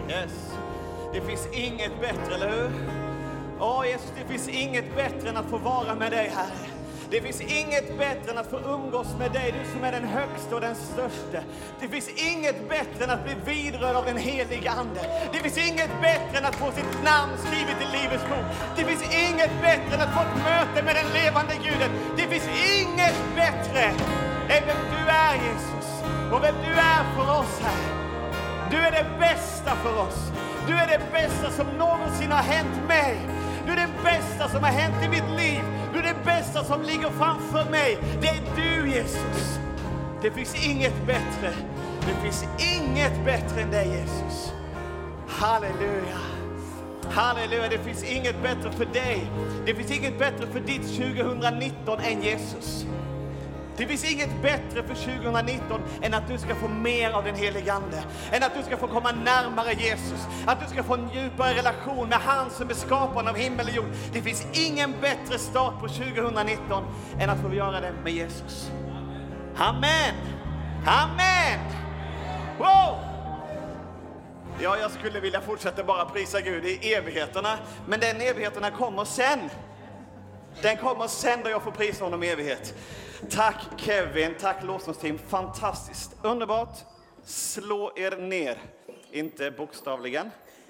Yes. Det finns inget bättre, eller hur? Åh Jesus, det finns inget bättre än att få vara med dig, Herre. Det finns inget bättre än att få umgås med dig, du som är den högsta och den största. Det finns inget bättre än att bli vidrörd av den heliga Ande. Det finns inget bättre än att få sitt namn skrivet i Livets bok. Det finns inget bättre än att få ett möte med den levande Guden. Det finns inget bättre än vem du är, Jesus. Och vem du är för oss, här. Du är det bästa för oss. Du är det bästa som någonsin har hänt mig. Du är det bästa som har hänt i mitt liv. Du är det bästa som ligger framför mig. Det är du, Jesus. Det finns inget bättre. Det finns inget bättre än dig, Jesus. Halleluja. Halleluja. Det finns inget bättre för dig. Det finns inget bättre för ditt 2019 än Jesus. Det finns inget bättre för 2019 än att du ska få mer av den helige Ande. Än att du ska få komma närmare Jesus. Att du ska få en djupare relation med han som är skaparen av himmel och jord. Det finns ingen bättre start på 2019 än att få göra det med Jesus. Amen! Amen! Wow! Ja, jag skulle vilja fortsätta bara prisa Gud i evigheterna. Men den evigheterna kommer sen. Den kommer sen då jag får prisa honom i evighet. Tack Kevin, tack lovsångsteam, fantastiskt, underbart. Slå er ner, inte bokstavligen.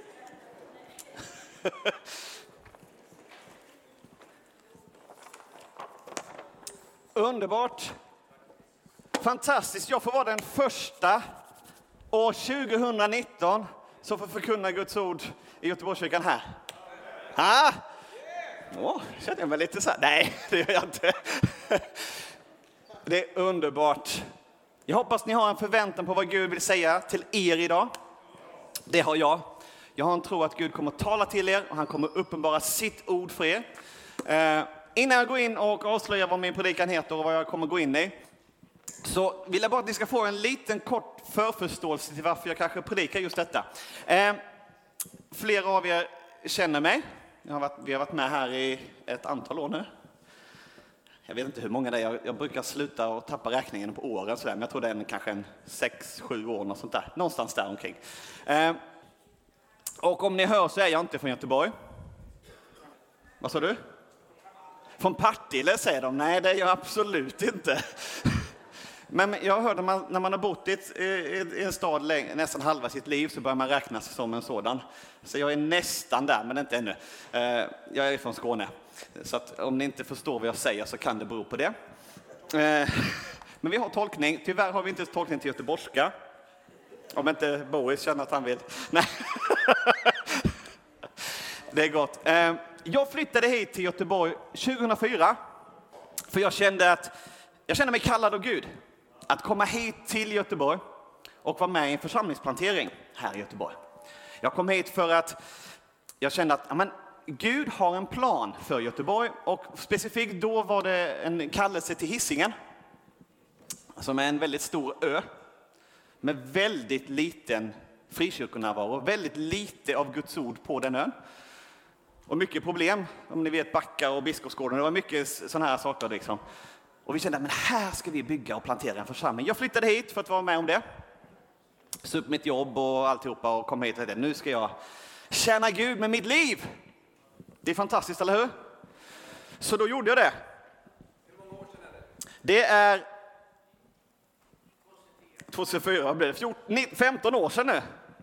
Underbart, fantastiskt, jag får vara den första år 2019 som får förkunna Guds ord i Göteborgskyrkan här. Känner jag mig lite så här? Nej, det gör jag inte. Det är underbart. Jag hoppas ni har en förväntan på vad Gud vill säga till er idag. Det har jag. Jag har en tro att Gud kommer att tala till er och han kommer uppenbara sitt ord för er. Innan jag går in och avslöjar vad min predikan heter och vad jag kommer gå in i, så vill jag bara att ni ska få en liten kort förförståelse till varför jag kanske predikar just detta. Flera av er känner mig. Vi har varit med här i ett antal år nu. Jag vet inte hur många det är. Jag brukar sluta och tappa räkningen på åren. Men jag tror det är kanske 6-7 år. Något sånt där. Någonstans där omkring. Och om ni hör så är jag inte från Göteborg. Vad sa du? Från Partille säger de. Nej, det är jag absolut inte. Men jag hörde när man har bott i en stad nästan halva sitt liv så börjar man räknas som en sådan. Så jag är nästan där, men inte ännu. Jag är från Skåne. Så att om ni inte förstår vad jag säger så kan det bero på det. Men vi har tolkning. Tyvärr har vi inte tolkning till göteborgska. Om inte Boris känner att han vill. Nej. Det är gott. Jag flyttade hit till Göteborg 2004. För jag kände mig kallad av Gud. Att komma hit till Göteborg och vara med i en församlingsplantering här i Göteborg. Jag kom hit för att jag kände att Gud har en plan för Göteborg. Och specifikt då var det en kallelse till Hisingen. Som är en väldigt stor ö. Med väldigt liten frikyrkonärvaro. Väldigt lite av Guds ord på den ön. Och mycket problem. Om ni vet Backa och Biskopsgården. Det var mycket sådana här saker liksom. Och vi kände att här ska vi bygga och plantera en församling. Jag flyttade hit för att vara med om det. Så upp mitt jobb och alltihopa och kom hit och nu ska jag tjäna Gud med mitt liv. Det är fantastiskt, eller hur? Så då gjorde jag det. Hur många år sedan är det? Det är 2004, blev det 15 år sedan nu.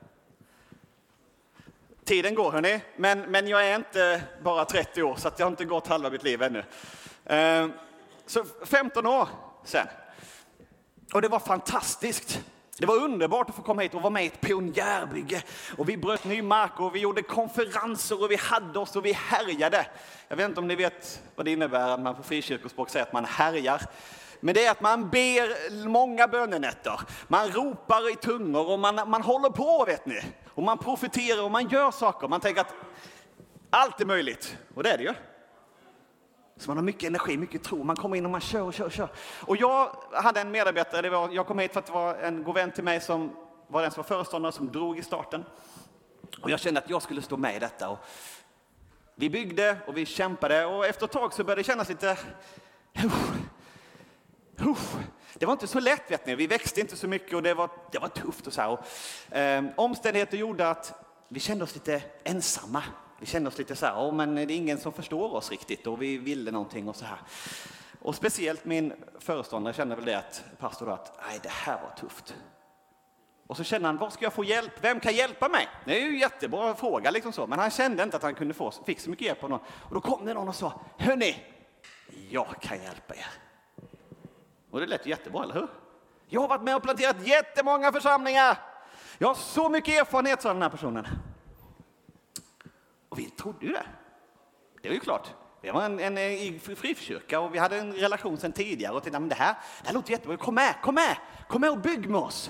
Tiden går, hörni. Men jag är inte bara 30 år så att jag har inte gått halva mitt liv ännu. Så 15 år sedan. Och det var fantastiskt. Det var underbart att få komma hit och vara med i ett pionjärbygge. Och vi bröt ny mark och vi gjorde konferenser och vi hade oss och vi härjade. Jag vet inte om ni vet vad det innebär att man på frikyrkospråk säger att man härjar. Men det är att man ber många bönenätter. Man ropar i tungor och man håller på, vet ni. Och man profeterar och man gör saker. Man tänker att allt är möjligt. Och det är det ju. Så man har mycket energi, mycket tro. Man kommer in och man kör. Och jag hade en medarbetare. Jag kom hit för att det var en god vän till mig som var den som var föreståndare som drog i starten. Och jag kände att jag skulle stå med i detta. Och vi byggde och vi kämpade. Och efter ett tag så började det kännas lite... det var inte så lätt, vet ni. Vi växte inte så mycket och det var tufft och så här. Och, omständigheter gjorde att vi kände oss lite ensamma. Vi kände oss lite så här, men det är ingen som förstår oss riktigt och vi ville någonting och så här. Och speciellt min föreståndare kände väl det att pastor då att nej, det här var tufft. Och så kände han, var ska jag få hjälp? Vem kan hjälpa mig? Det är ju jättebra fråga liksom så. Men han kände inte att han kunde fick så mycket hjälp av någon. Och då kom det någon och sa, hörni, jag kan hjälpa er. Och det lät jättebra, eller hur? Jag har varit med och planterat jättemånga församlingar. Jag har så mycket erfarenhet, sa den här personen. Och vi trodde ju det. Det var ju klart. Vi var en frikyrka och vi hade en relation sedan tidigare. Och tänkte, men det här låter jättebra. Kom med och bygg med oss.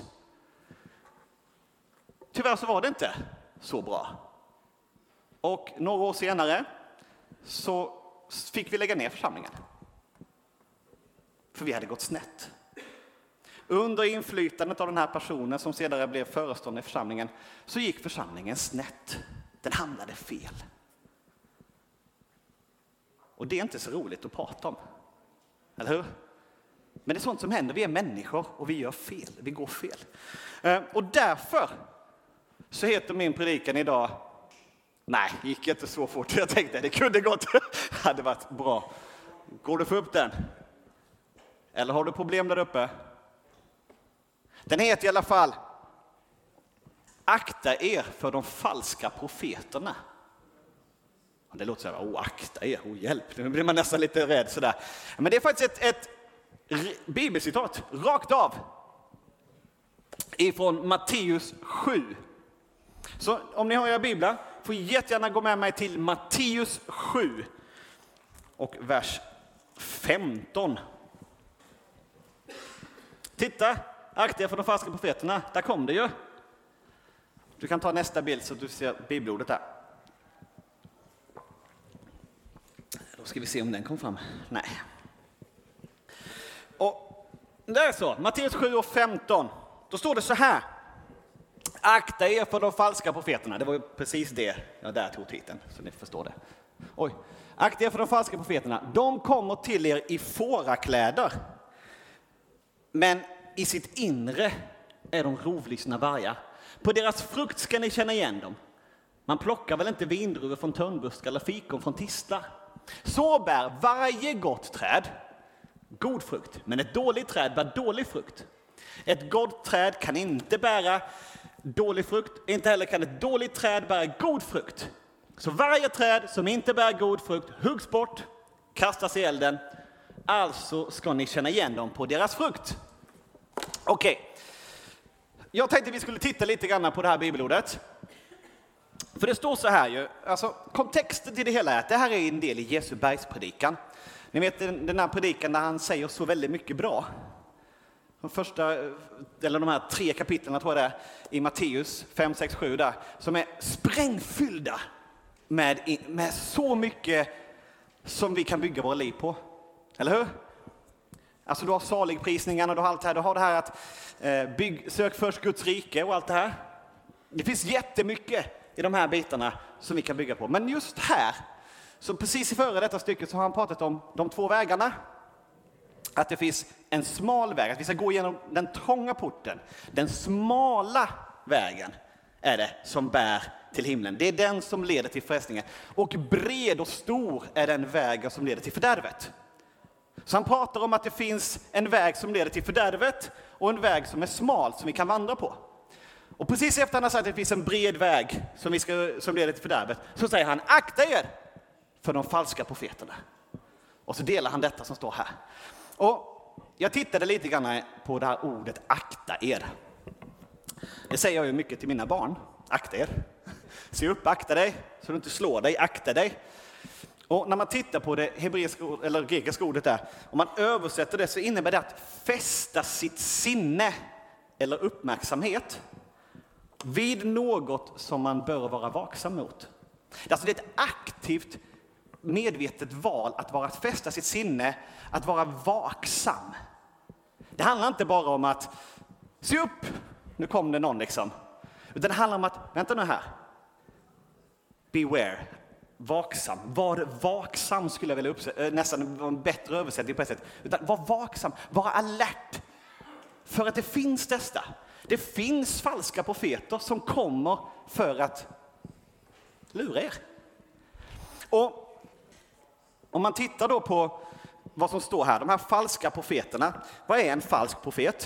Tyvärr så var det inte så bra. Och några år senare så fick vi lägga ner församlingen. För vi hade gått snett. Under inflytandet av den här personen som senare blev föreståndare i församlingen så gick församlingen snett. Den hamnade fel. Och det är inte så roligt att prata om. Eller hur? Men det är sånt som händer. Vi är människor och vi gör fel. Vi går fel. Och därför så heter min predikan idag, nej, gick inte så fort. Jag tänkte det kunde gått. Hade varit bra. Går du få upp den? Eller har du problem där uppe? Den heter i alla fall Akta er för de falska profeterna. Det låter så här, akta er, hjälp. Nu blir man nästan lite rädd sådär. Men det är faktiskt ett bibelcitat, rakt av. Ifrån Matteus 7. Så om ni har era biblar får jättegärna gå med mig till Matteus 7 och vers 15. Titta, akta er för de falska profeterna. Där kom det ju. Du kan ta nästa bild så att du ser bibelordet där. Då ska vi se om den kom fram. Nej. Och det är så. Matteus 7 och 15. Då står det så här. Akta er för de falska profeterna. Det var ju precis det jag där tog titeln. Så ni förstår det. Oj. Akta er för de falska profeterna. De kommer till er i fårakläder. Men i sitt inre är de rovlystna vargar. På deras frukt ska ni känna igen dem. Man plockar väl inte vindruvor från törnbuskar eller fikon från tistlar. Så bär varje gott träd god frukt, men ett dåligt träd bär dålig frukt. Ett gott träd kan inte bära dålig frukt, inte heller kan ett dåligt träd bära god frukt. Så varje träd som inte bär god frukt huggs bort, kastas i elden. Alltså ska ni känna igen dem på deras frukt. Okej. Jag tänkte vi skulle titta lite grann på det här bibelordet. För det står så här ju, alltså kontexten till det hela är att det här är en del i Jesu bergspredikan. Ni vet den här predikan där han säger så väldigt mycket bra. De här 3 kapitlen tror jag det är, i Matteus 5, 6, 7 där, som är sprängfyllda med så mycket som vi kan bygga våra liv på. Eller hur? Alltså du har saligprisningarna, du har allt det här. Du har det här att sök först Guds rike och allt det här. Det finns jättemycket i de här bitarna som vi kan bygga på. Men just här, så precis i före detta stycket så har han pratat om de 2 vägarna. Att det finns en smal väg, att vi ska gå igenom den trånga porten. Den smala vägen är det som bär till himlen. Det är den som leder till frälsningen. Och bred och stor är den vägen som leder till fördärvet. Så han pratar om att det finns en väg som leder till fördärvet och en väg som är smal som vi kan vandra på. Och precis efter han har sagt att det finns en bred väg som leder till fördärvet så säger han, akta er för de falska profeterna. Och så delar han detta som står här. Och jag tittade lite grann på det här ordet akta er. Det säger jag ju mycket till mina barn. Akta er. Se upp, akta dig. Så du inte slår dig, akta dig. Och när man tittar på det hebreiska eller grekiska ordet där, om man översätter det så innebär det att fästa sitt sinne eller uppmärksamhet vid något som man bör vara vaksam mot. Alltså det är ett aktivt, medvetet val att fästa sitt sinne, att vara vaksam. Det handlar inte bara om att se upp, nu kom det någon liksom. Utan det handlar om att, vänta nu här. Beware. Vaksam. Var vaksam skulle jag vilja nästan en bättre översättning på ett sätt. Utan var vaksam, vara alert. För att det finns detta. Det finns falska profeter som kommer för att lura er. Och om man tittar då på vad som står här, de här falska profeterna. Vad är en falsk profet?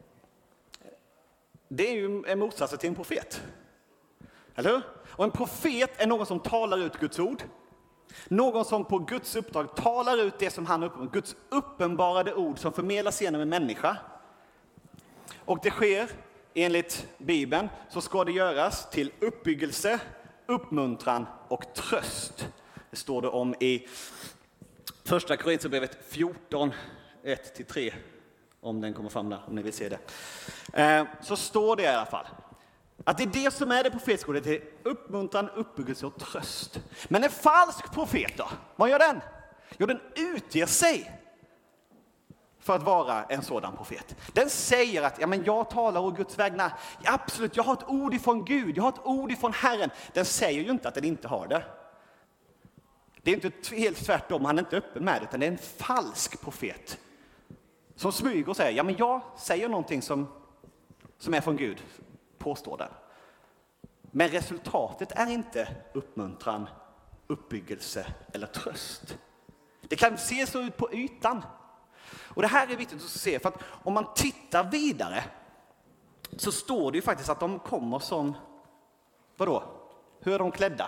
Det är ju en motsats till en profet. Eller hur? Och en profet är någon som talar ut Guds ord. Någon som på Guds uppdrag talar ut det som han uppenbarar. Guds uppenbarade ord som förmedlas genom en människa. Och det sker, enligt Bibeln, så ska det göras till uppbyggelse, uppmuntran och tröst. Det står det om i första Korinthierbrevet 14, 1-3. Om den kommer fram där, om ni vill se det. Så står det i alla fall. Att det är det som är det profetiska ordet, det är uppmuntran, uppbyggelse och tröst. Men en falsk profet då, vad gör den? Jo, den utger sig för att vara en sådan profet. Den säger att jag talar å Guds vägnar. Ja, absolut, jag har ett ord ifrån Gud, jag har ett ord ifrån Herren. Den säger ju inte att den inte har det. Det är inte helt tvärtom, han är inte öppen med det, utan det är en falsk profet. Som smyger och säger, jag säger någonting som är från Gud, påstår den. Men resultatet är inte uppmuntran, uppbyggelse eller tröst. Det kan se så ut på ytan. Och det här är viktigt att se, för att om man tittar vidare så står det ju faktiskt att de kommer som, vadå? Hur är de klädda?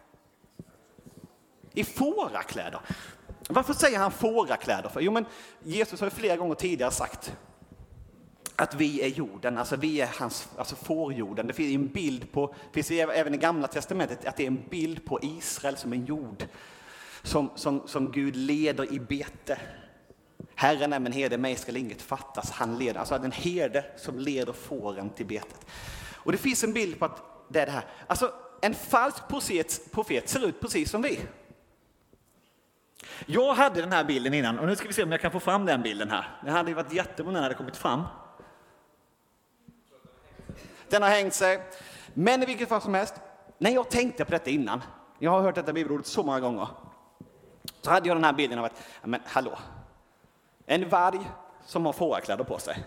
I fårakläder. Varför säger han fårakläder för? Jo, men Jesus har ju flera gånger tidigare sagt att vi är jorden, alltså vi är hans, alltså fårjorden. Det finns en bild på, det finns även i Gamla testamentet att det är en bild på Israel som en jord som Gud leder i bete. Herren är min herde, mig ska inget fattas. Han leder, alltså en herde som leder fåren till betet. Och det finns en bild på att det är det här. Alltså en falsk profet ser ut precis som vi. Jag hade den här bilden innan, och nu ska vi se om jag kan få fram den bilden här. Det hade ju varit jättebra när den hade kommit fram. Den har hängt sig. Men i vilket fall som helst, när jag tänkte på detta innan, jag har hört detta bibelordet så många gånger, så hade jag den här bilden av att, men hallå, en varg som har fårakläder på sig.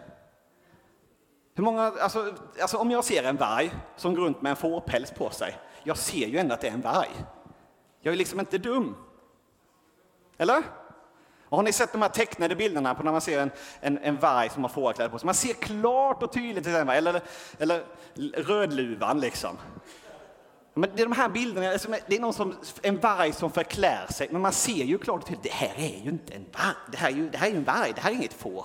Hur många, alltså om jag ser en varg som går runt med en fårpäls på sig, jag ser ju ändå att det är en varg. Jag är liksom inte dum. Eller? Och har ni sett de här tecknade bilderna på när man ser en varg som har fårakläder på sig? Man ser klart och tydligt till den varg, eller rödluvan liksom. Men det är de här bilderna, det är en varg som förklär sig, men man ser ju klart och tydligt, det här är ju inte en varg, det här är ju en varg, det här är inget får.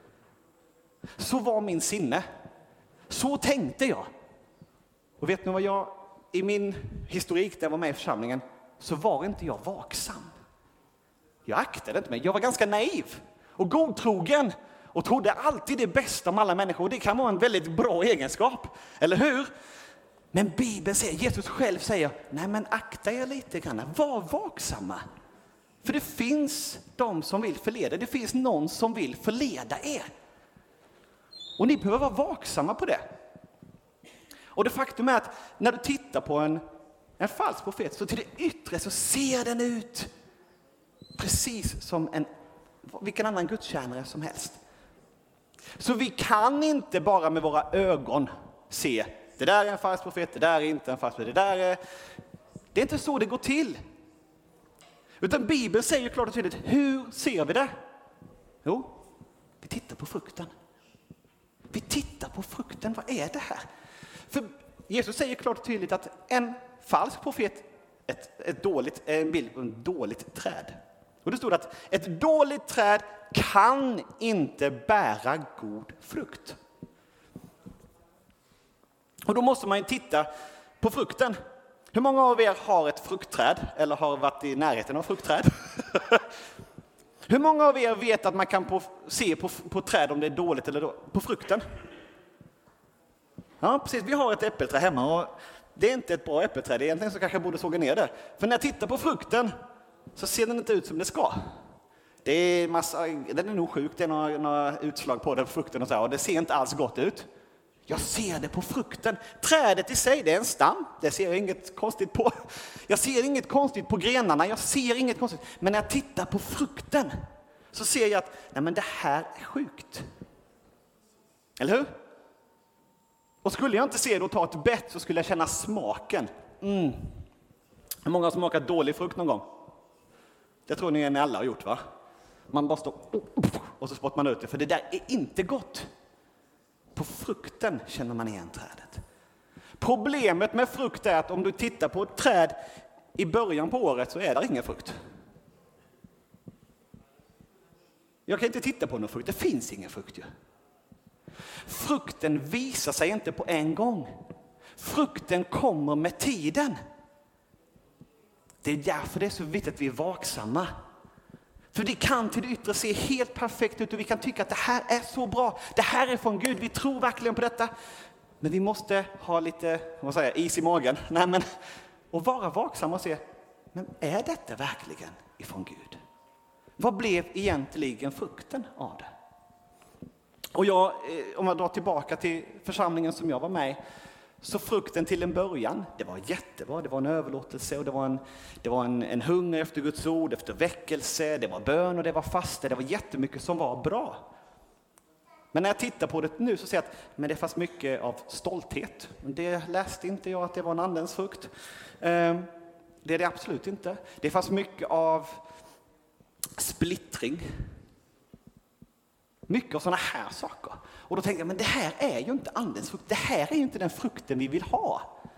Så var min sinne. Så tänkte jag. Och vet ni vad jag, i min historik där jag var med i församlingen, så var inte jag vaksam. Jag aktade inte mig. Jag var ganska naiv och godtrogen och trodde alltid det bästa om alla människor. Och det kan vara en väldigt bra egenskap, eller hur? Men Bibeln säger, Jesus själv säger, nej men akta er lite grann, var vaksamma. För det finns de som vill förleda, det finns någon som vill förleda er. Och ni behöver vara vaksamma på det. Och det faktum är att när du tittar på en falsk profet, så till det yttre så ser den ut precis som vilken annan gudstjänare som helst. Så vi kan inte bara med våra ögon se, det där är en falsk profet, det där är inte en falsk profet, det är inte så det går till. Utan Bibeln säger klart och tydligt, hur ser vi det? Jo, vi tittar på frukten. Vi tittar på frukten, vad är det här? För Jesus säger klart och tydligt att en falsk profet är en bild på ett dåligt träd. Och det står att ett dåligt träd kan inte bära god frukt. Och då måste man ju titta på frukten. Hur många av er har ett fruktträd eller har varit i närheten av fruktträd? Hur många av er vet att man kan se på träd om det är dåligt eller på frukten? Ja, precis. Vi har ett äppelträd hemma och det är inte ett bra äppelträd. Egentligen så kanske jag borde såga ner det. För när jag tittar på frukten så ser den inte ut som det ska. Den är nog sjuk, det är några utslag på den frukten och så här, och det ser inte alls gott ut. Jag ser det på frukten. Trädet i sig, det är en stam. Det ser jag inget konstigt på. Jag ser inget konstigt på grenarna. Jag ser inget konstigt. Men när jag tittar på frukten så ser jag att nej, men det här är sjukt. Eller hur? Och skulle jag inte se det och ta ett bett så skulle jag känna smaken. Hur många har smakat dålig frukt någon gång? Det tror ni alla har gjort, va? Man bara står och så spottar man ut det, för det där är inte gott. På frukten känner man igen trädet. Problemet med frukt är att om du tittar på ett träd i början på året så är det ingen frukt. Jag kan inte titta på någon frukt, det finns ingen frukt ju. Frukten visar sig inte på en gång. Frukten kommer med tiden. Det är därför det är så viktigt att vi är vaksamma. För det kan till det yttre se helt perfekt ut och vi kan tycka att det här är så bra. Det här är från Gud, vi tror verkligen på detta. Men vi måste ha lite, is i magen. Och vara vaksamma och se, men är detta verkligen ifrån Gud? Vad blev egentligen frukten av det? Och om jag drar tillbaka till församlingen som jag var med i, så frukten till en början, det var jättebra, det var en överlåtelse och det var en hunger efter Guds ord, efter väckelse, det var bön och det var fasta, det var jättemycket som var bra. Men när jag tittar på det nu så ser jag att det fanns mycket av stolthet. Det läste inte jag att det var en andens frukt. Det är det absolut inte. Det fanns mycket av splittring. Mycket av sådana här saker. Och då tänkte jag, men det här är ju inte andens frukt. Det här är ju inte den frukten vi vill ha.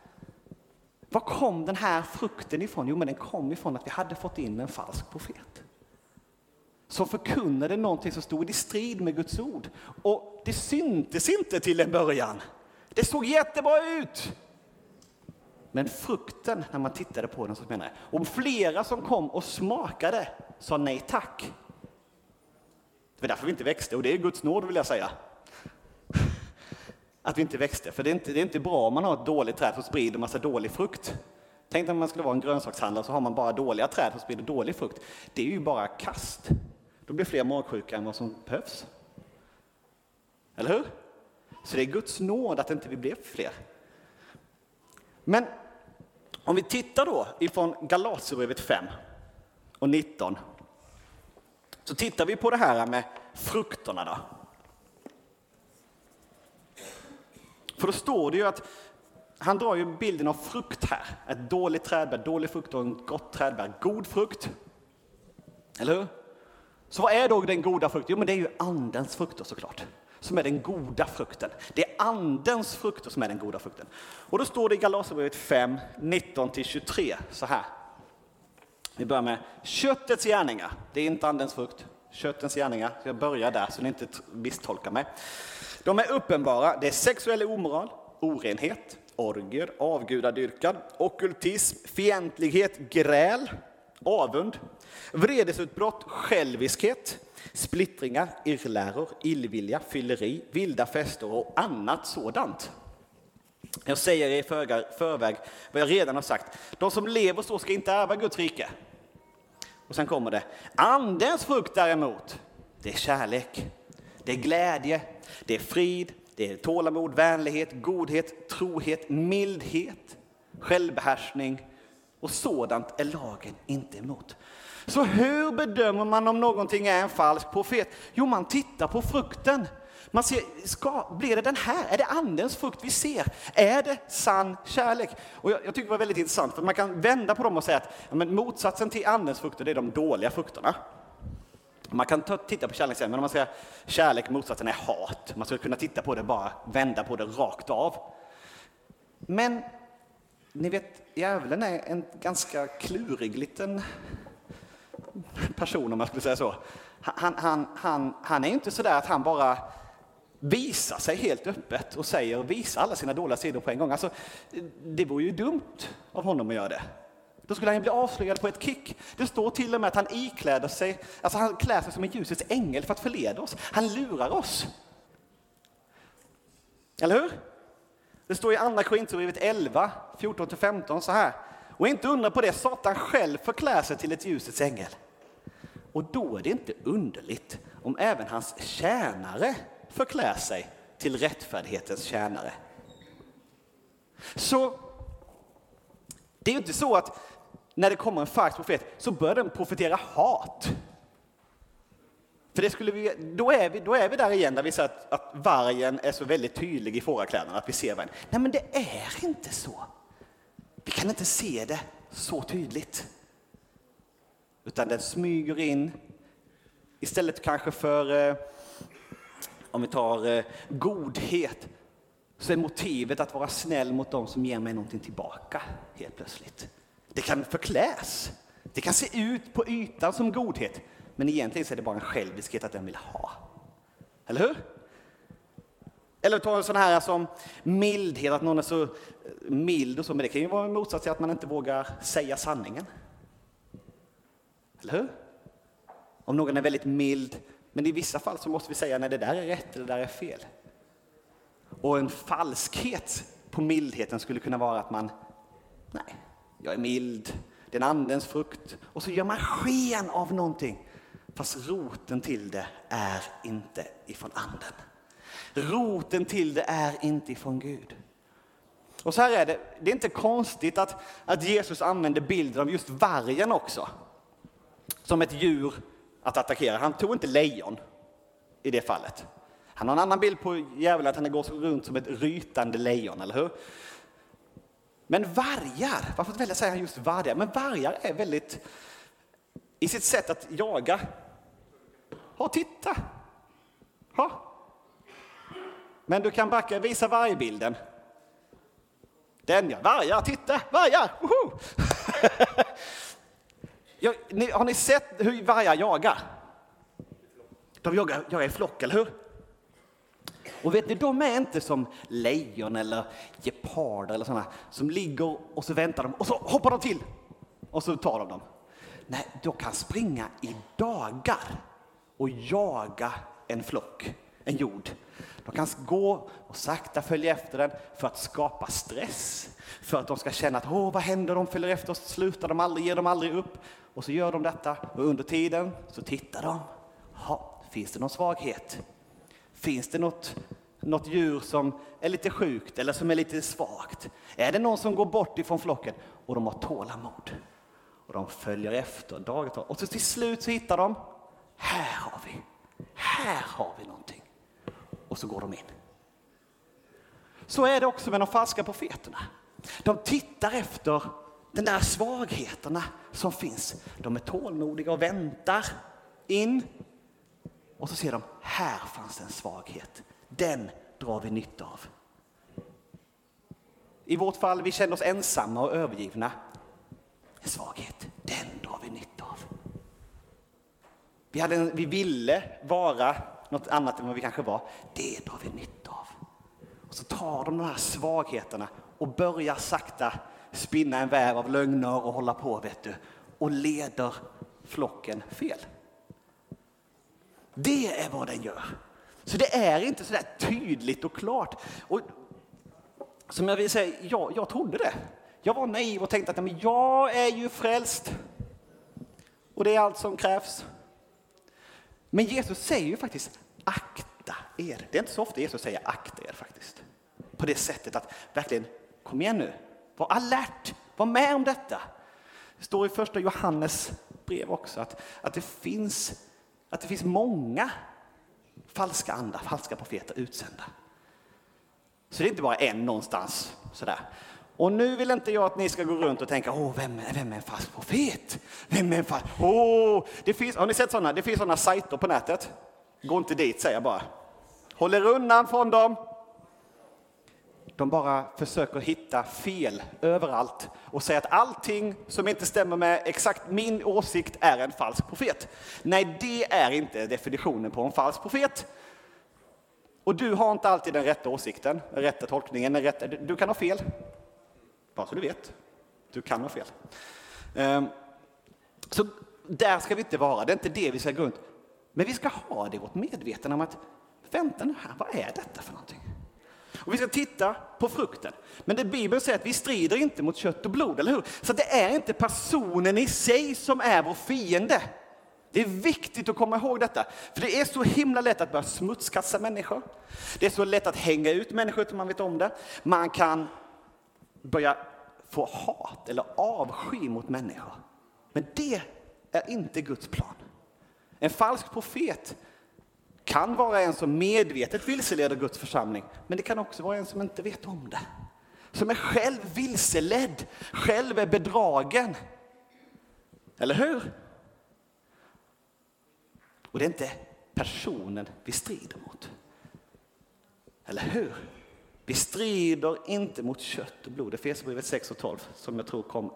Var kom den här frukten ifrån? Jo, men den kom ifrån att vi hade fått in en falsk profet. Som förkunnade någonting som stod i strid med Guds ord. Och det syntes inte till en början. Det såg jättebra ut. Men frukten, när man tittade på den så menar jag, om flera som kom och smakade sa nej tack. Det var därför vi inte växte, och det är Guds nåd vill jag säga. Att vi inte växte, för det är inte bra om man har ett dåligt träd som sprider massa dålig frukt. Tänk om man skulle vara en grönsakshandlare så har man bara dåliga träd som sprider dålig frukt. Det är ju bara kast. Då blir fler magsjuka än vad som behövs. Eller hur? Så det är Guds nåd att inte vi blev fler. Men om vi tittar då ifrån Galaterbrevet 5 och 19. Så tittar vi på det här med frukterna då. För då står det ju att han drar ju bilden av frukt här. Ett dåligt trädbär, dålig frukt och en gott trädbär, god frukt. Eller hur? Så vad är då den goda frukten? Jo, men det är ju andens frukter såklart. Som är den goda frukten. Det är andens frukter som är den goda frukten. Och då står det i Galaterbrevet 5, 19-23 så här. Vi börjar med köttets gärningar. Det är inte andens frukt. Köttens gärningar. Jag börjar där så ni inte misstolkar mig. De är uppenbara. Det är sexuell omoral, orenhet, orgier, avgudadyrkan, ockultism, fientlighet, gräl, avund, vredesutbrott, själviskhet, splittringar, irrläror, illvilja, fylleri, vilda fester och annat sådant. Jag säger i förväg vad jag redan har sagt. De som lever så ska inte ärva Guds rike. Och sen kommer det. Andens frukt däremot, det är kärlek, det är glädje, det är frid, det är tålamod, vänlighet, godhet, trohet, mildhet, självbehärskning. Och sådant är lagen inte emot. Så hur bedömer man om någonting är en falsk profet? Jo, man tittar på frukten. Man ser, blir det den här? Är det andens frukt vi ser? Är det sann kärlek? Och jag tycker det var väldigt intressant, för man kan vända på dem och säga att men motsatsen till andens frukter, det är de dåliga frukterna. Man kan titta på kärlek, men om man säger kärlek, motsatsen är hat. Man skulle kunna titta på det, bara vända på det rakt av. Men ni vet, djävulen är en ganska klurig liten person, om man skulle säga så. Han är inte så där att han bara visar sig helt öppet och visar alla sina dåliga sidor på en gång. Alltså, det vore ju dumt av honom att göra det. Då skulle han bli avslöjad på ett kick. Det står till och med att han ikläder sig, alltså han klär sig som en ljusets ängel för att förleda oss. Han lurar oss. Eller hur? Det står i andra Korinthierbrevet 11, 14-15 så här. Och inte undra på det, Satan själv förklär sig till ett ljusets ängel. Och då är det inte underligt om även hans tjänare förklär sig till rättfärdighetens tjänare. Så det är ju inte så att när det kommer en falsk profet så börjar den profetera hat. För det då är vi där igen där vi säger att vargen är så väldigt tydlig i fårakläderna, att vi ser vargen. Nej, men det är inte så. Vi kan inte se det så tydligt. Utan den smyger in istället kanske för, om vi tar godhet, så är motivet att vara snäll mot dem som ger mig någonting tillbaka helt plötsligt. Det kan förkläs. Det kan se ut på ytan som godhet. Men egentligen så är det bara en själviskhet att den vill ha. Eller hur? Eller ta en sån här som mildhet, att någon är så mild och så. Men det kan ju vara en motsats till att man inte vågar säga sanningen. Eller hur? Om någon är väldigt mild, men i vissa fall så måste vi säga när det där är rätt eller det där är fel. Och en falskhet på mildheten skulle kunna vara att man, nej, jag är mild, det är en andens frukt. Och så gör man sken av någonting. Fast roten till det är inte ifrån anden. Roten till det är inte ifrån Gud. Och så här är det. Det är inte konstigt att Jesus använde bilden av just vargen också. Som ett djur att attackera. Han tog inte lejon i det fallet. Han har en annan bild på djävulen, att han går runt som ett rytande lejon, eller hur? Men vargar, varför välja säga han just vargar? Men vargar är väldigt, i sitt sätt att jaga. Ja, titta. Ja. Men du kan backa, visa vargbilden. Den ja, vargar, titta, vargar. Woho! Har ni sett hur vargar jagar? De jagar i flock, eller hur? Och vet ni, de är inte som lejon eller geparder eller sådana som ligger och så väntar de och så hoppar de till och så tar de dem. Nej, de kan springa i dagar och jaga en flock, en jord. De kan gå och sakta följa efter den för att skapa stress. För att de ska känna att vad händer, de följer efter oss, slutar de aldrig, ger de aldrig upp. Och så gör de detta och under tiden så tittar de. Finns det någon svaghet? Finns det något djur som är lite sjukt eller som är lite svagt? Är det någon som går bort ifrån flocken? Och de har tålamod. Och de följer efter dag och dag. Och så till slut så hittar de. Här har vi någonting. Och så går de in. Så är det också med de falska profeterna. De tittar efter den där svagheterna som finns. De är tålmodiga och väntar in. Och så ser de, här fanns en svaghet. Den drar vi nytta av. I vårt fall, vi känner oss ensamma och övergivna. En svaghet, den drar vi nytta av. Vi ville vara något annat än vad vi kanske var. Det drar vi nytta av. Och så tar de här svagheterna och börjar sakta spinna en väv av lögner och hålla på, vet du. Och leder flocken fel. Det är vad den gör. Så det är inte så där tydligt och klart. Och som jag vill säga, jag trodde det. Jag var naiv och tänkte att jag är ju frälst. Och det är allt som krävs. Men Jesus säger ju faktiskt, akta er. Det är inte så ofta Jesus säger akta er faktiskt. På det sättet att verkligen, kom igen nu. Var alert. Var med om detta. Det står i första Johannes brev också att det finns många falska andar, falska profeter utsända. Så det är inte bara en någonstans sådär. Och nu vill inte jag att ni ska gå runt och tänka, vem är en falsk profet? Vem är en falsk? Har ni sett sådana? Det finns sådana sajter på nätet. Gå inte dit, säger jag bara. Håll er undan från dem. De bara försöker hitta fel överallt och säga att allting som inte stämmer med exakt min åsikt är en falsk profet. Nej, det är inte definitionen på en falsk profet. Och du har inte alltid den rätta åsikten, den rätta tolkningen, du kan ha fel. Bara så du vet. Du kan ha fel. Så där ska vi inte vara. Det är inte det vi ska gå runt. Men vi ska ha det i vårt medvetande om att vänta nu här, vad är detta för någonting? Och vi ska titta på frukten. Men det Bibeln säger att vi strider inte mot kött och blod, eller hur? Så det är inte personen i sig som är vår fiende. Det är viktigt att komma ihåg detta. För det är så himla lätt att börja smutskasta människor. Det är så lätt att hänga ut människor utan man vet om det. Man kan börja få hat eller avsky mot människor. Men det är inte Guds plan. En falsk profet kan vara en som medvetet vilseleder Guds församling, men det kan också vara en som inte vet om det. Som är själv vilseledd, själv är bedragen. Eller hur? Och det är inte personen vi strider mot. Eller hur? Vi strider inte mot kött och blod. Efesierbrevet 6:12 som jag tror kom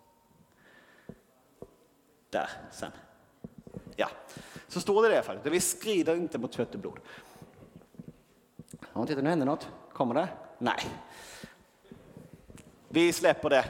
där sen. Ja, så står det faktiskt. Vi strider inte mot kött och blod. Har inte nu händer något? Kommer det? Nej. Vi släpper det.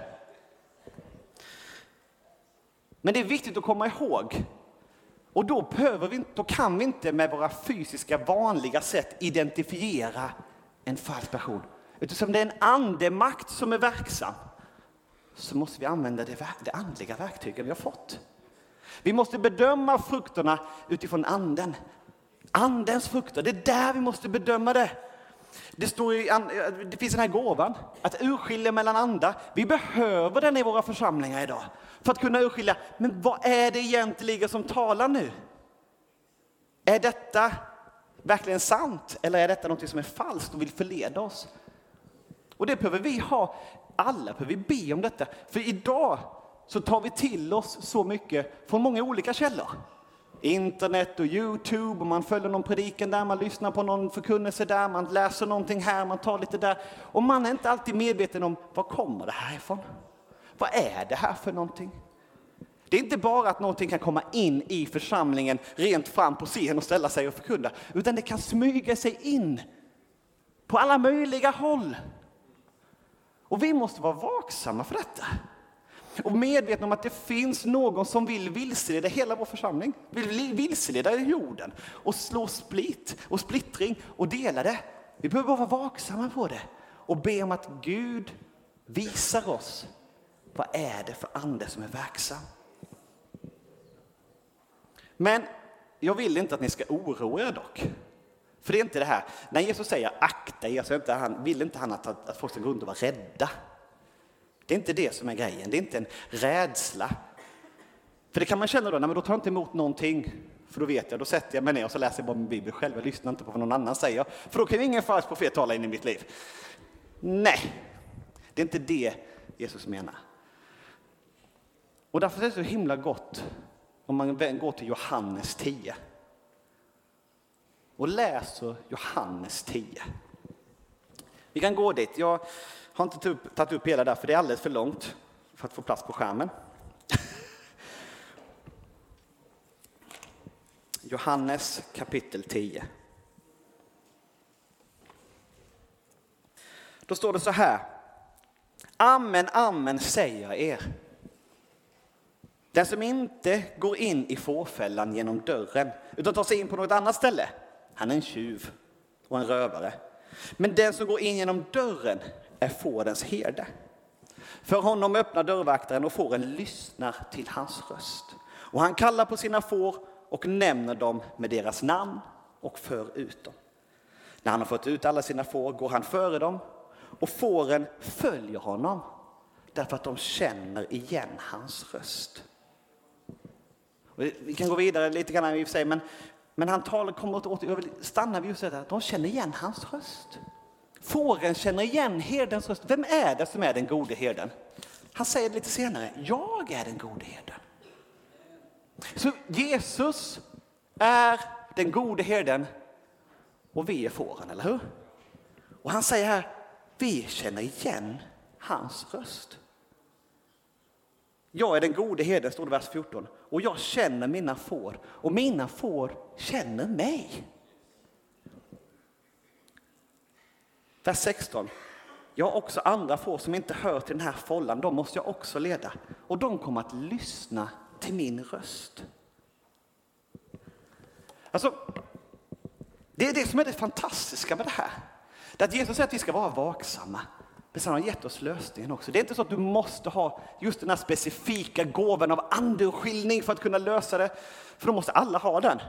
Men det är viktigt att komma ihåg. Och då kan vi inte med våra fysiska vanliga sätt identifiera en falsk person. Eftersom det är en andemakt som är verksam, så måste vi använda det andliga verktygen vi har fått. Vi måste bedöma frukterna utifrån anden. Andens frukter, det är där vi måste bedöma det. Det finns den här gåvan att urskilja mellan andar. Vi behöver den i våra församlingar idag för att kunna urskilja, men vad är det egentligen som talar nu? Är detta verkligen sant eller är detta något som är falskt och vill förleda oss? Och det behöver vi ha, alla behöver vi be om detta. För idag så tar vi till oss så mycket från många olika källor. Internet och YouTube, och man följer någon predikan där, man lyssnar på någon förkunnelse där, man läser någonting här, man tar lite där. Och man är inte alltid medveten om, var kommer det här ifrån? Vad är det här för någonting? Det är inte bara att någonting kan komma in i församlingen rent fram på scen och ställa sig och förkunna, utan det kan smyga sig in på alla möjliga håll. Och vi måste vara vaksamma för detta. Och medvetna om att det finns någon som vill vilseleda hela vår församling. Vill vilseleda jorden och slå splittring och dela det. Vi behöver vara vaksamma på det. Och be om att Gud visar oss vad är det för ande som är verksam. Men jag vill inte att ni ska oroa er dock. För det är inte det här. När Jesus säger akta er så vill inte han att folk ska gå runt och vara rädda. Det är inte det som är grejen. Det är inte en rädsla. För det kan man känna då, nej men då tar jag inte emot någonting. För då vet jag, då sätter jag mig ner och så läser jag bara min bibel själv. Jag lyssnar inte på vad någon annan säger. För då kan ju ingen falsk profet tala in i mitt liv. Nej, det är inte det Jesus menar. Och därför är det så himla gott om man går till Johannes 10. Och läser Johannes 10. Vi kan gå dit. Jag har inte tagit upp hela där för det är alldeles för långt för att få plats på skärmen. Johannes kapitel 10. Då står det så här. Amen, amen säger jag er. Den som inte går in i fårfällan genom dörren utan tar sig in på något annat ställe, han är en tjuv och en rövare. Men den som går in genom dörren är fårens herde. För honom öppnar dörrvaktaren och fåren lyssnar till hans röst. Och han kallar på sina får och nämner dem med deras namn och för ut dem. När han har fått ut alla sina får går han före dem och fåren följer honom därför att de känner igen hans röst. Och vi kan gå vidare lite grann i och för sig, men han kommer åt, jag vill stanna vid just det att de känner igen hans röst. Fåren känner igen herdens röst. Vem är det som är den gode herden? Han säger lite senare, jag är den gode herden. Så Jesus är den gode herden och vi är fåren, eller hur? Och han säger här, vi känner igen hans röst. Jag är den gode herden, står det vers 14. Och jag känner mina får. Och mina får känner mig. Vers 16. Jag har också andra får som inte hör till den här fållan. De måste jag också leda. Och de kommer att lyssna till min röst. Alltså, det är det som är det fantastiska med det här. Det att Jesus säger att vi ska vara vaksamma. Men sen har han gett oss lösningen också. Det är inte så att du måste ha just den här specifika gåvan av andeurskiljning för att kunna lösa det. För då måste alla ha den.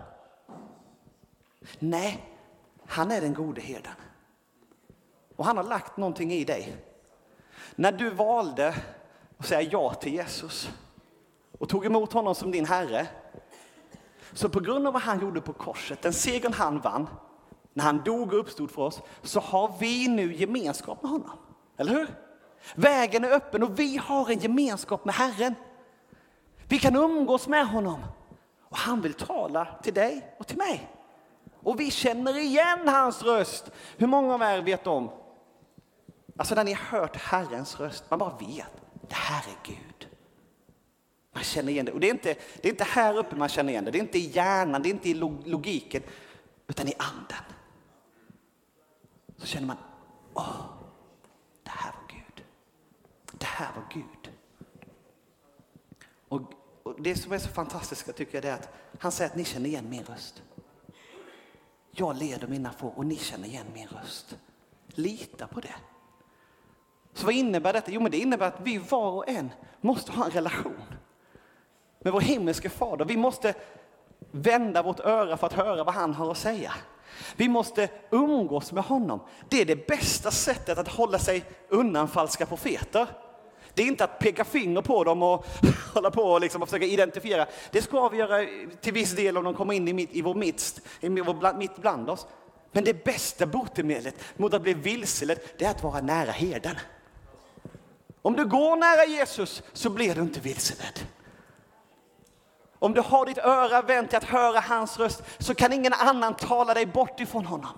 Nej, han är den gode herden. Och han har lagt någonting i dig. När du valde att säga ja till Jesus och tog emot honom som din herre, Så på grund av vad han gjorde på korset, den segern han vann, när han dog och uppstod för oss, så har vi nu gemenskap med honom. Eller hur? Vägen är öppen och vi har en gemenskap med Herren. Vi kan umgås med honom. Och han vill tala till dig och till mig. Och vi känner igen hans röst. Hur många av er vet om? Alltså när ni har hört Herrens röst, man bara vet. Det här är Gud. Man känner igen det. Och det är inte här uppe man känner igen det. Det är inte i hjärnan, det är inte i logiken. Utan i anden. Så känner man, det här var Gud. Det här var Gud. Och det som är så fantastiskt tycker jag är att han säger att ni känner igen min röst. Jag leder mina får och ni känner igen min röst. Lita på det. Så vad innebär detta? Jo, men det innebär att vi var och en måste ha en relation med vår himmelske fader. Vi måste vända vårt öra för att höra vad han har att säga. Vi måste umgås med honom. Det är det bästa sättet att hålla sig undan falska profeter. Det är inte att peka finger på dem och hålla på och liksom försöka identifiera. Det ska vi göra till viss del om de kommer in i vår mitt bland oss. Men det bästa botemedlet mot att bli vilseledd, det är att vara nära herden. Om du går nära Jesus så blir du inte vilseledd. Om du har ditt öra vänt till att höra hans röst så kan ingen annan tala dig bort ifrån honom.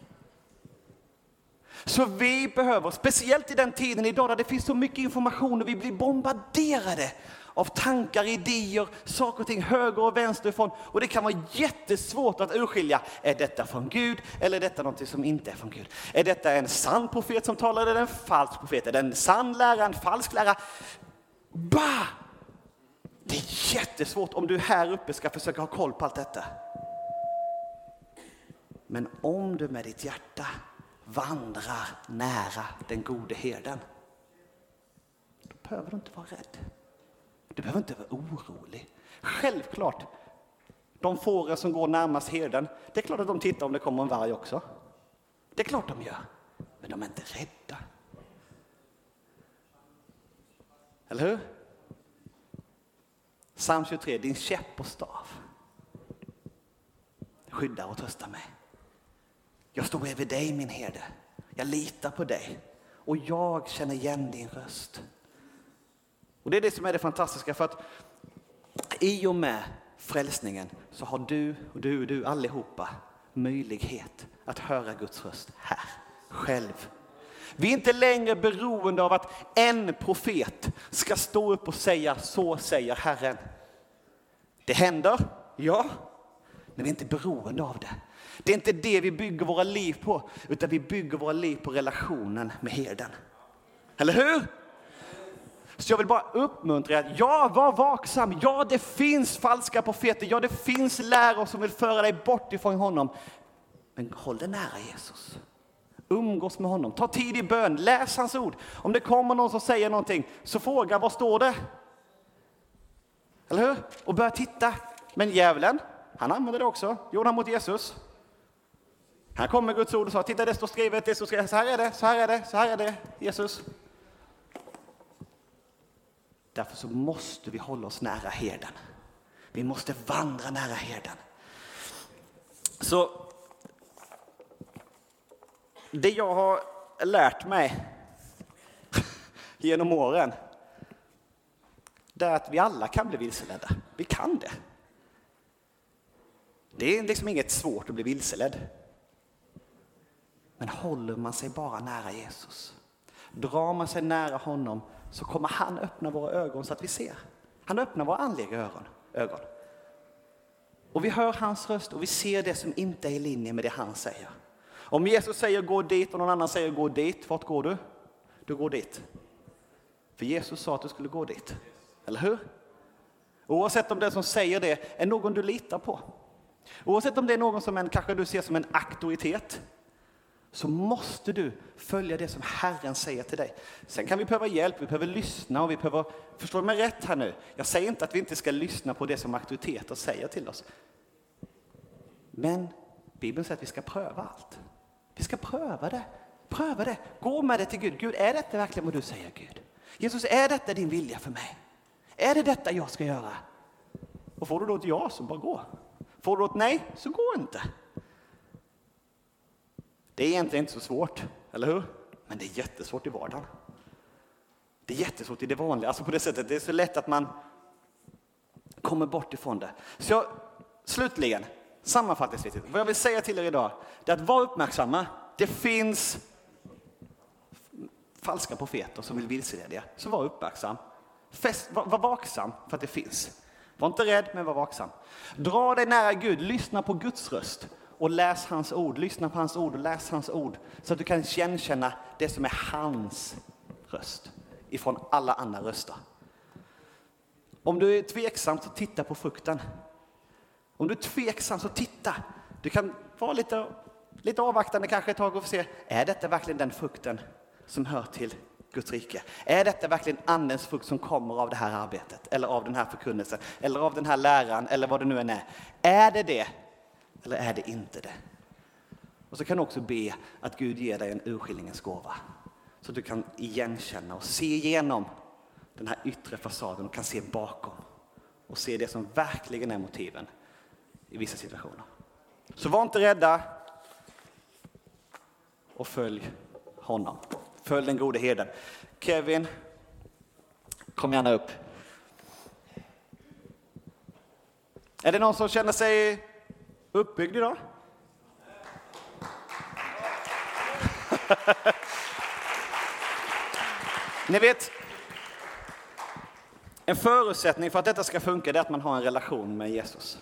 Så vi behöver, speciellt i den tiden idag där det finns så mycket information och vi blir bombarderade av tankar, idéer, saker och ting höger och vänster ifrån. Och det kan vara jättesvårt att urskilja, är detta från Gud eller är detta något som inte är från Gud? Är detta en sann profet som talar eller är det en falsk profet? Är det en sann lära, en falsk lära? Det är jättesvårt om du här uppe ska försöka ha koll på allt detta. Men om du med ditt hjärta vandrar nära den gode herden, då behöver du inte vara rädd. Du behöver inte vara orolig. Självklart, de fåren som går närmast herden, det är klart att de tittar om det kommer en varg också. Det är klart de gör. Men de är inte rädda. Eller hur? Psalm 23, din käpp och stav skyddar och tröstar mig. Jag står över dig, min herde. Jag litar på dig. Och jag känner igen din röst. Och det är det som är det fantastiska. För att i och med frälsningen så har du allihopa möjlighet att höra Guds röst här. Själv. Vi är inte längre beroende av att en profet ska stå upp och säga, så säger Herren. Det händer, ja. Men vi är inte beroende av det. Det är inte det vi bygger våra liv på, utan vi bygger våra liv på relationen med herden. Eller hur? Så jag vill bara uppmuntra att var vaksam. Ja, det finns falska profeter. Ja, det finns lärare som vill föra dig bort ifrån honom. Men håll dig nära Jesus. Umgås med honom. Ta tid i bön. Läs hans ord. Om det kommer någon som säger någonting, så fråga, vad står det? Eller hur? Och börja titta. Men djävulen, han använder det också. Gjorde han mot Jesus. Här kommer Guds ord och sa, titta, det står skrivet, så här är det, så här är det, så här är det, Jesus. Därför så måste vi hålla oss nära herden. Vi måste vandra nära herden. Så det jag har lärt mig genom åren, det är att vi alla kan bli vilseledda. Vi kan det. Det är liksom inget svårt att bli vilseledd. Men håller man sig bara nära Jesus, drar man sig nära honom, så kommer han öppna våra ögon så att vi ser. Han öppnar våra andliga ögon. Och vi hör hans röst och vi ser det som inte är i linje med det han säger. Om Jesus säger gå dit och någon annan säger gå dit, vart går du? Du går dit. För Jesus sa att du skulle gå dit. Eller hur? Oavsett om den som säger det är någon du litar på. Oavsett om det är någon som kanske du ser som en auktoritet, så måste du följa det som Herren säger till dig. Sen kan vi behöva hjälp, vi behöver lyssna och vi behöver, förstår du mig rätt här nu? Jag säger inte att vi inte ska lyssna på det som auktoriteter säger till oss. Men Bibeln säger att vi ska pröva allt. Vi ska pröva det. Pröva det. Gå med det till Gud. Gud, är detta verkligen vad du säger, Gud? Jesus, är detta din vilja för mig? Är det detta jag ska göra? Och får du då ett ja, så bara gå. Får du ett nej så går inte. Det är egentligen inte så svårt, eller hur? Men det är jättesvårt i vardagen. Det är jättesvårt i det vanliga. Alltså på det sättet, det är så lätt att man kommer bort ifrån det. Så slutligen, sammanfattningsvis, vad jag vill säga till er idag, det är att vara uppmärksamma. Det finns falska profeter som vill vilseleda. Så var uppmärksam. Var vaksam för att det finns. Var inte rädd, men var vaksam. Dra dig nära Gud, lyssna på Guds röst och läs hans ord. Lyssna på hans ord och läs hans ord så att du kan känna det som är hans röst ifrån alla andra röster. Om du är tveksam så titta på frukten. Om du är tveksam så titta. Du kan vara lite avvaktande kanske ett tag och få se, är detta verkligen den frukten som hör till Guds rike? Är detta verkligen andens frukt som kommer av det här arbetet? Eller av den här förkunnelsen? Eller av den här läran? Eller vad det nu än är. Är det det? Eller är det inte det? Och så kan du också be att Gud ger dig en urskiljningens gåva. Så att du kan igenkänna och se igenom den här yttre fasaden och kan se bakom. Och se det som verkligen är motiven i vissa situationer. Så var inte rädda och följ honom. Följ den gode herden. Kevin, kom gärna upp. Är det någon som känner sig uppbyggd idag? Ni vet, en förutsättning för att detta ska funka är att man har en relation med Jesus.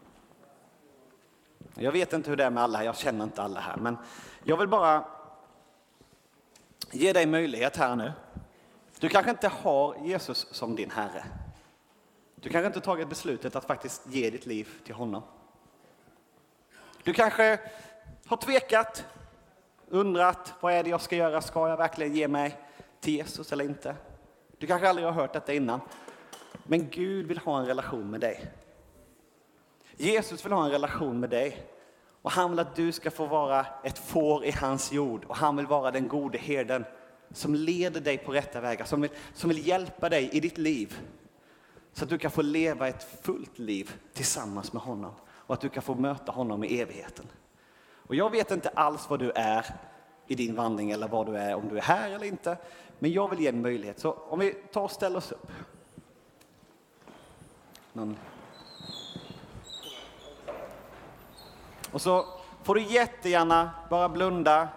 Jag vet inte hur det är med alla här, jag känner inte alla här, men jag vill bara ge dig möjlighet här nu. Du kanske inte har Jesus som din Herre. Du kanske inte tagit beslutet att faktiskt ge ditt liv till honom. Du kanske har tvekat, undrat, vad är det jag ska göra? Ska jag verkligen ge mig till Jesus eller inte? Du kanske aldrig har hört detta innan. Men Gud vill ha en relation med dig. Jesus vill ha en relation med dig. Och han vill att du ska få vara ett får i hans jord. Och han vill vara den gode herden som leder dig på rätta vägar. Som vill hjälpa dig i ditt liv. Så att du kan få leva ett fullt liv tillsammans med honom. Och att du kan få möta honom i evigheten. Och jag vet inte alls vad du är i din vandring eller vad du är, om du är här eller inte. Men jag vill ge en möjlighet. Så om vi tar och ställer oss upp. Och så får du jättegärna bara blunda.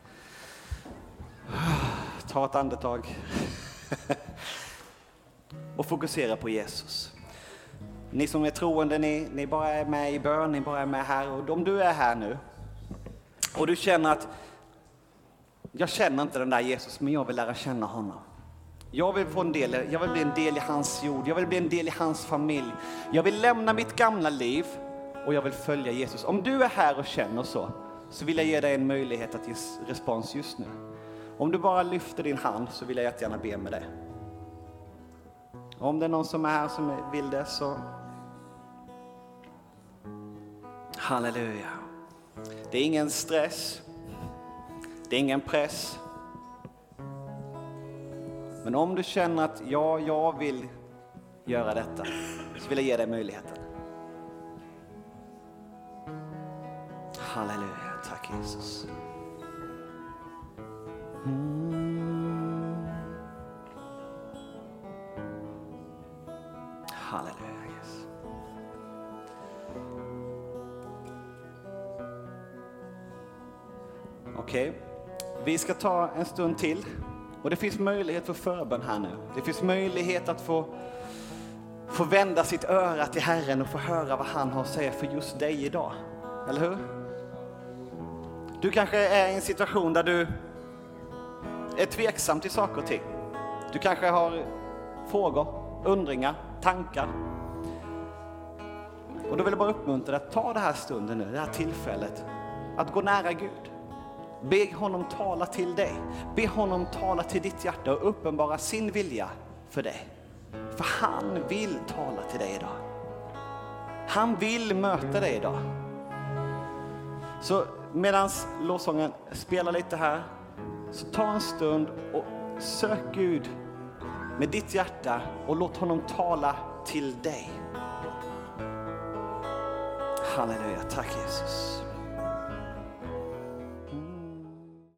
Ta ett andetag. Och fokusera på Jesus. Ni som är troende, ni bara är med i bön, ni bara är med här. Och om du är här nu och du känner att jag känner inte den där Jesus, men jag vill lära känna honom. Jag vill bli en del i hans jord. Jag vill bli en del i hans familj. Jag vill lämna mitt gamla liv och jag vill följa Jesus. Om du är här och känner så vill jag ge dig en möjlighet att ge respons just nu. Om du bara lyfter din hand så vill jag jättegärna be med dig. Om det är någon som är här som vill det så... Halleluja. Det är ingen stress. Det är ingen press. Men om du känner att jag vill göra detta så vill jag ge dig möjligheten. Halleluja, tack Jesus. Halleluja Jesus. Okej, vi ska ta en stund till. Och det finns möjlighet för förbön här nu. Det finns möjlighet att få vända sitt öra till Herren och få höra vad han har att säga för just dig idag. Eller hur? Du kanske är i en situation där du är tveksam till saker och ting. Du kanske har frågor, undringar, tankar. Och då vill jag bara uppmuntra dig att ta det här stunden nu, det här tillfället. Att gå nära Gud. Be honom tala till dig. Be honom tala till ditt hjärta och uppenbara sin vilja för dig. För han vill tala till dig idag. Han vill möta dig idag. Så medan lovsången spelar lite här, så ta en stund och sök Gud med ditt hjärta och låt honom tala till dig. Halleluja, tack Jesus.